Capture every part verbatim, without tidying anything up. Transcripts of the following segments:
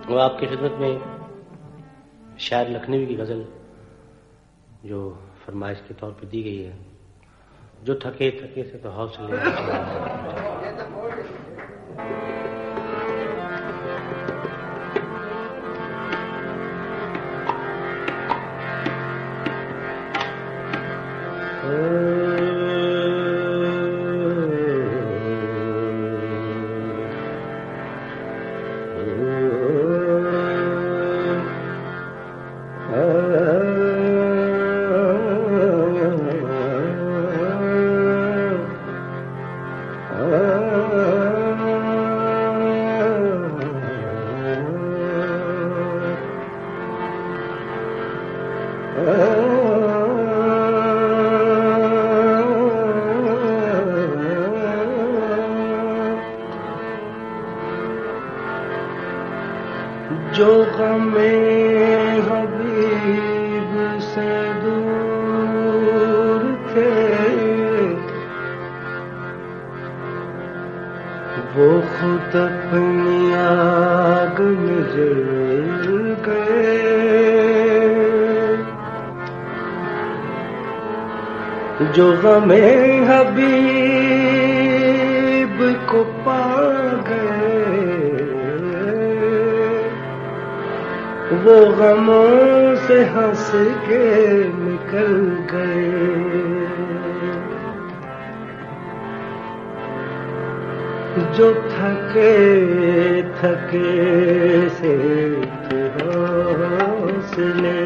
वो आपकी खिदमत में शायर लखनवी की गज़ल जो फरमाइश के तौर पे दी गई है, जो थके थके से तो हौसले जो गमे हबीब से दूर थे वो खुद अपनी आग में जल गए। जो गमे हबीब को पा गए वो गमों से हंस के निकल गए। जो थके थके से थे हौसले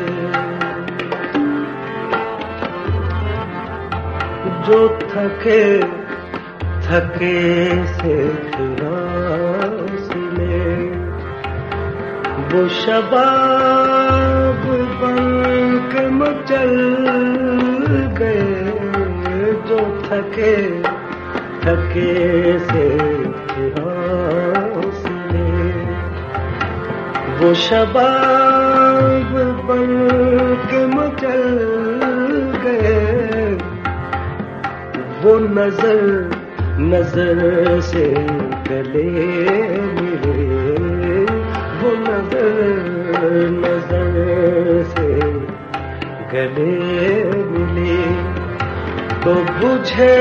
जो थके थके से थे हौसले वो शबाब बन के मचल गए। जो थके थके से थे हौसले वो शबाब बन के मचल गए। वो नजर नजर से गले मिले वो नजर नजर से गले मिले तो बुझे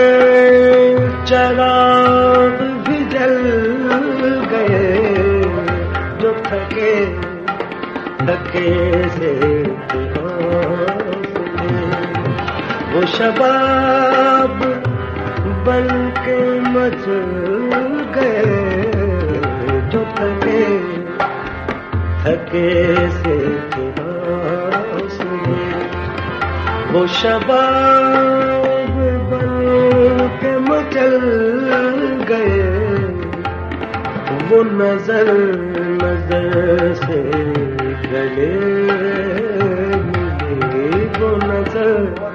चराग भी जल गए। जो थके थके से वो शबाब बन के मचल गए। जो थके थके से हौसले वो शबाब बन के मचल गए। वो नजर नजर से गले मिले वो नजर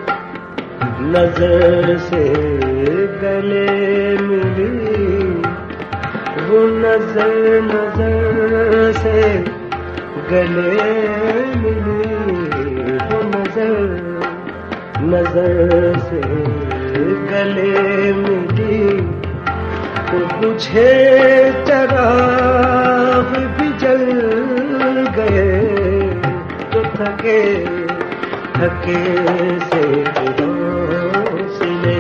नजर से गले मिली वो नजर नजर से गले मिली वो नजर नजर से गले मिली तो बुझे चराग भी जल गए। तो थके थके से हौसले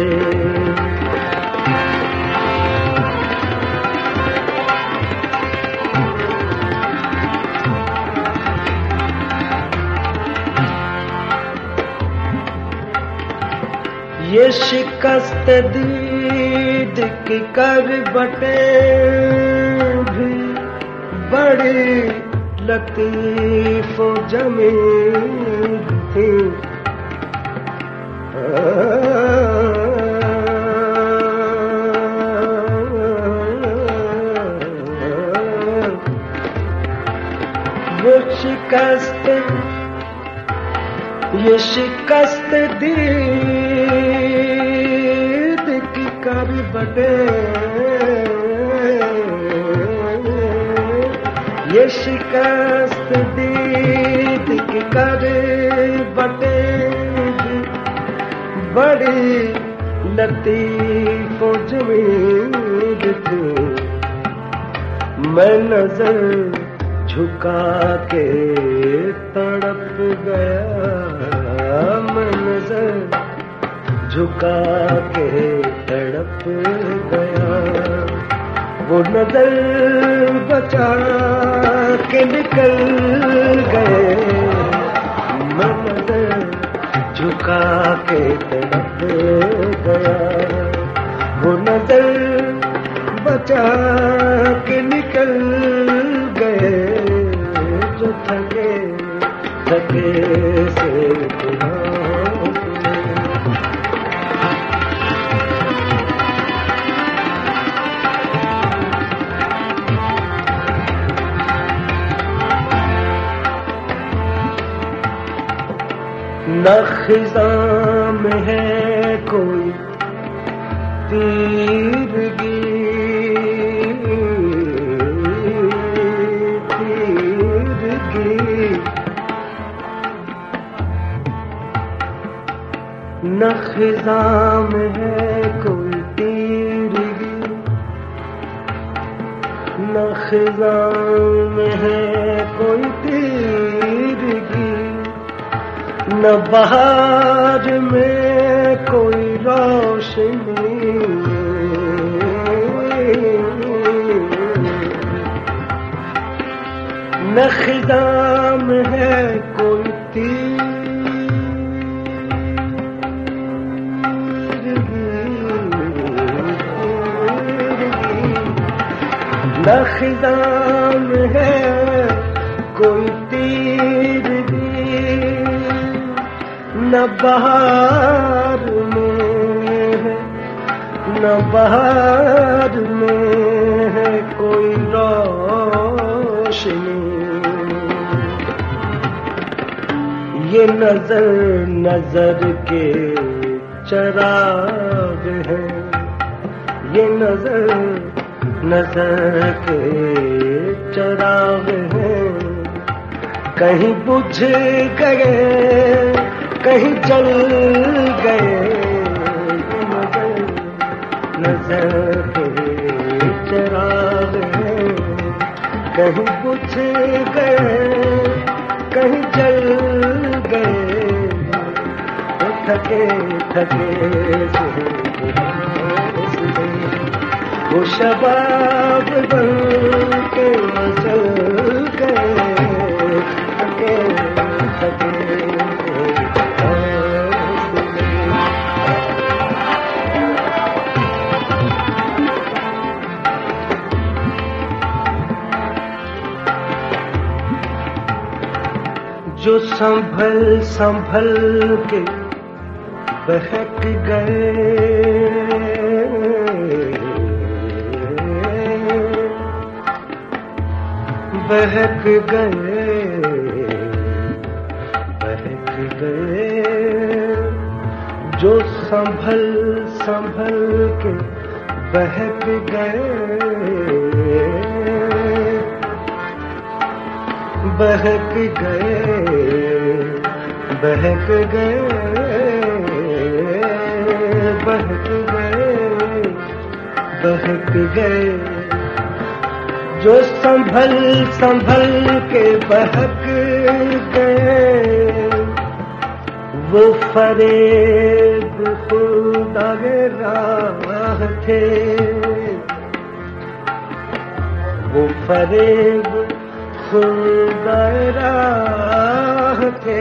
ये शिकस्त दीद की करबटे भी बड़ी लतीफ जमीन थी। वो शिकस्त ये शिकस्त दीद की करबटे ये शिकस्त दीद की करबटे बड़ी लतीफ जमीन थी। मैं नजर झुका के तड़प गया, मैं नजर झुका के तड़प गया। वो नजर बचा के निकल गए, मैं नजर झुका के तड़प गया। वो नजर बचा के निकल गए, जो थके थके से न खिज़ां में है कोई तीरगी, तीरगी न खिज़ां में है कोई तीरगी, न खिज़ां में है कोई तीरगी, न बहार में कोई रोशनी, न खिज़ां में है कोई तीरगी, न खिज़ां में है कोई तीरगी, न बहार में है, न बहार में है कोई रोशनी। ये नजर नजर के चराग है, ये नजर नजर के चराग है। कहीं बुझ गए कहीं जल गए, नजर नजर के चराग हैं। कहीं बुझ गए कहीं जल गए, थके थके से वो शबाब बन के मचल गए, थके थके जो संभल संभल के बहक गए, बहक गए, बहक गए। जो संभल संभल के बहक गए, बहक गए, बहक गए, बहक गए, बहक गए। जो संभल संभल के बहक गए, वो फरेब खुदा के राह थे, वो फरेब खुदा राह थे।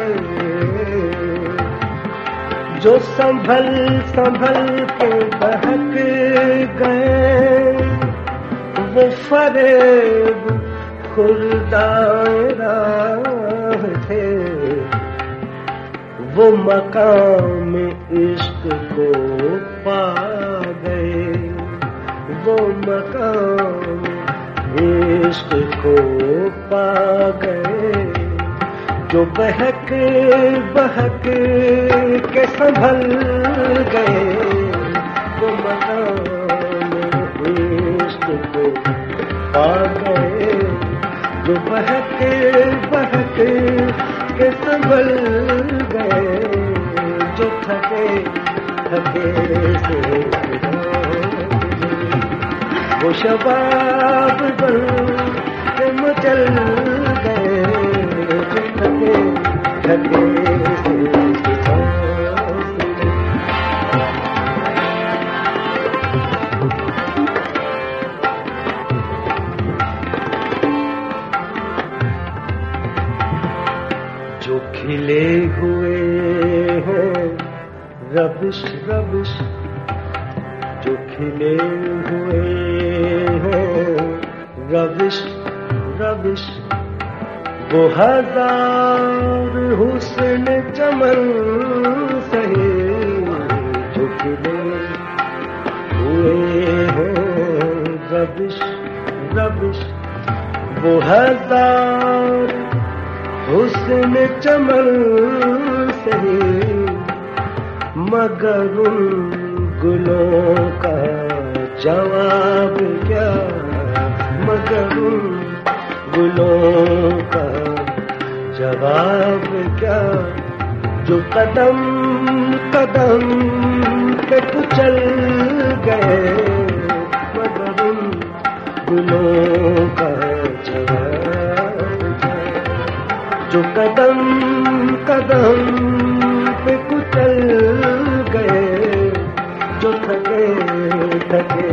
जो संभल संभल के बहक गए, वो फरेब खुदा राह थे। वो मकाम इश्क को पा गए, वो मकाम इश्क को पा गए। जो बहक बहक के संभल गए, वो मकाम इश्क को पा गए। जो बहक बहक के संभल गए, जो थके थके से वो शबाब बन के मचल गए, थके थके से जो खिले हुए हैं रबिश रबिश, जो खिले हुए हैं रबिश रबिश, वो हजार हुस्न चमन सहे, जो खिले हुए हैं रबिश रबिश, वो हजार हुस्न चमन सही, मगर उन गुलों का जवाब क्या, मगर उन गुलों का जवाब क्या, जो कदम कदम पे कुचल गए, मगर उन गुलों का जवाब जो कदम कदम पे कुचल गए, जो थके थके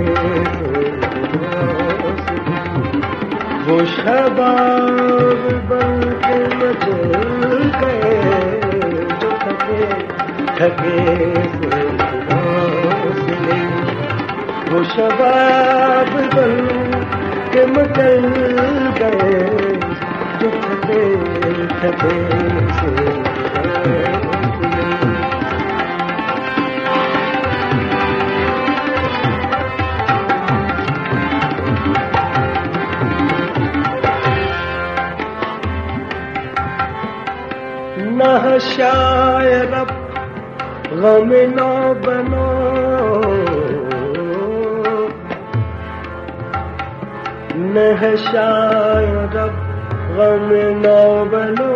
वो शबाब बन के मचल गए, जो थके थके वो शबाब बन के मचल गए, जो थके थके से न शायर अब गम न बनो, न शायर अब गम न बनो,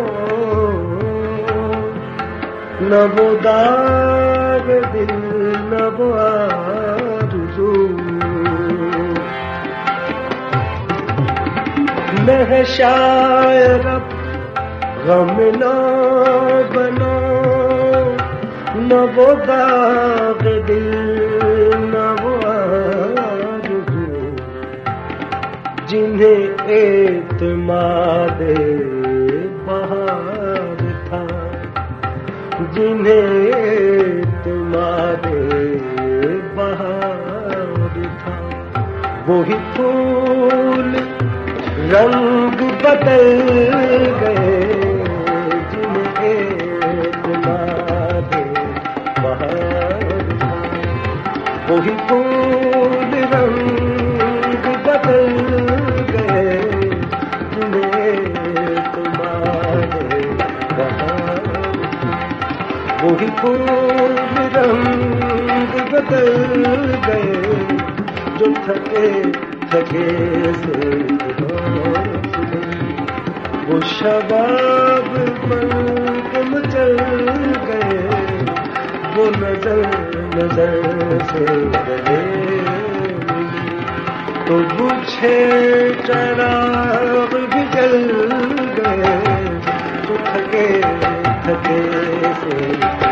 न वो दाग दिल न वो आरज़ू, न शायर अब गम न बनो, न वो दाग दिल न वो आरज़ू, जिन्हें एतमादे बहार था, जिन्हें एतमादे बहार था, वही फूल रंग बदल गए, जिन्हें एतमादे बहार था, वही फूल रंग बदल गए, जिन्हें तुम्हारे बहार, वही फूल रंग बदल गए, जो थके थके से वो शबाब बन के मचल गए, वो नजर नजर से गए, तो बुझे चराग भी जल गए, तो थके थके से